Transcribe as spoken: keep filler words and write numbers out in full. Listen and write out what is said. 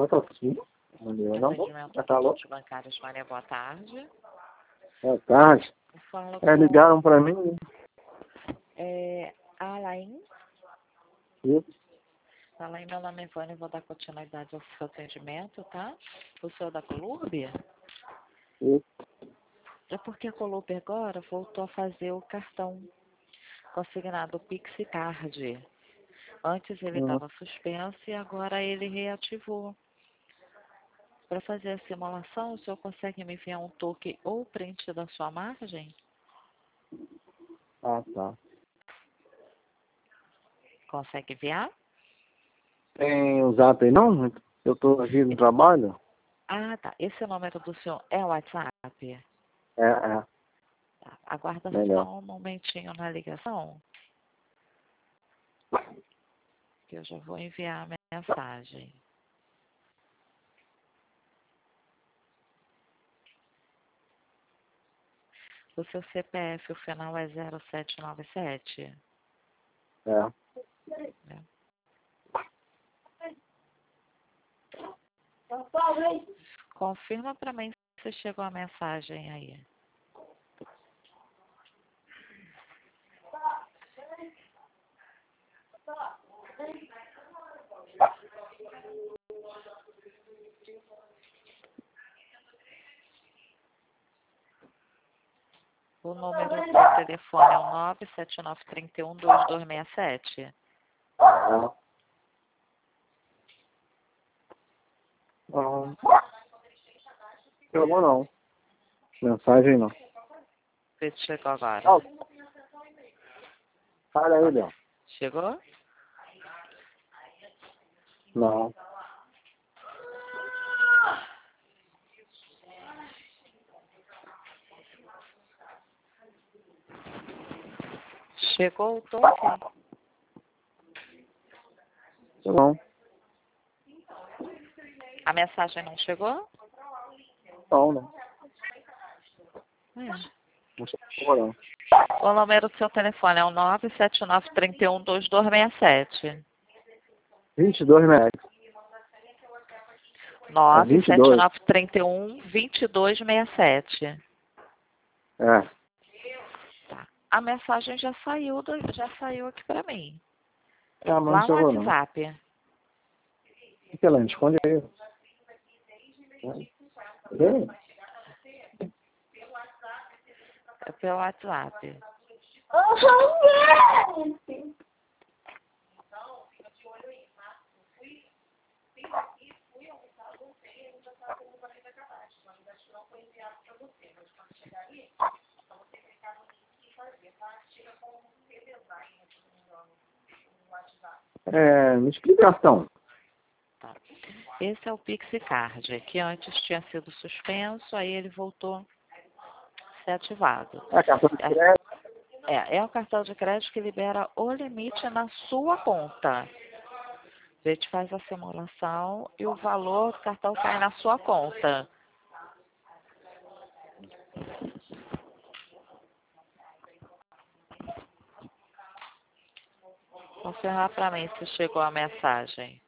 Oi, tá tudo? Bom dia, não? Atendimento Tá alô? dos bancários, Maria, boa tarde. Boa tarde. Fala É, com ligaram pra mim. é, Alain. Isso. Alain, meu nome é Vânia, vou dar continuidade ao seu atendimento, tá? O senhor da Colurbe? Isso. É porque a Colurbe agora voltou a fazer o cartão consignado PixCard. Antes ele Hum. estava suspenso e agora ele reativou. Para fazer a simulação, o senhor consegue me enviar um toque ou print da sua margem? Ah, tá. Consegue enviar? Tem o zap aí, não? Eu tô aqui no trabalho. Ah, tá. Esse número do senhor é o WhatsApp? É, é. Tá. Aguarda Melhor. só um momentinho na ligação, que eu já vou enviar a mensagem. O seu C P F, o final é zero sete nove sete? É. Né? Confirma para mim se chegou a mensagem aí. O número do telefone é o nove sete nove três um dois dois seis sete. É. Não. Chegou não. Mensagem não. Vê se chegou agora. Não. Fala aí, Léo. Chegou? Não. Chegou o toque? Não. A mensagem não chegou? Não, não. É. Não chegou não. O número do seu telefone é o nove sete nove três um dois dois seis sete. vinte e dois reais. nove vinte e sete dois. nove três um dois dois seis sete. É. Tá. A mensagem já saiu, do, já saiu aqui para mim. É, mas não Lá no chegou não. WhatsApp. O que ela esconde aí? Vem. É pelo WhatsApp. É, me explicação. Tá. Esse é o PixCard, que antes tinha sido suspenso, aí ele voltou a ser ativado. É, cartão de crédito. É, é o cartão de crédito que libera o limite na sua conta. A gente faz a simulação e o valor do cartão cai na sua conta. Confirmar para mim se chegou a mensagem.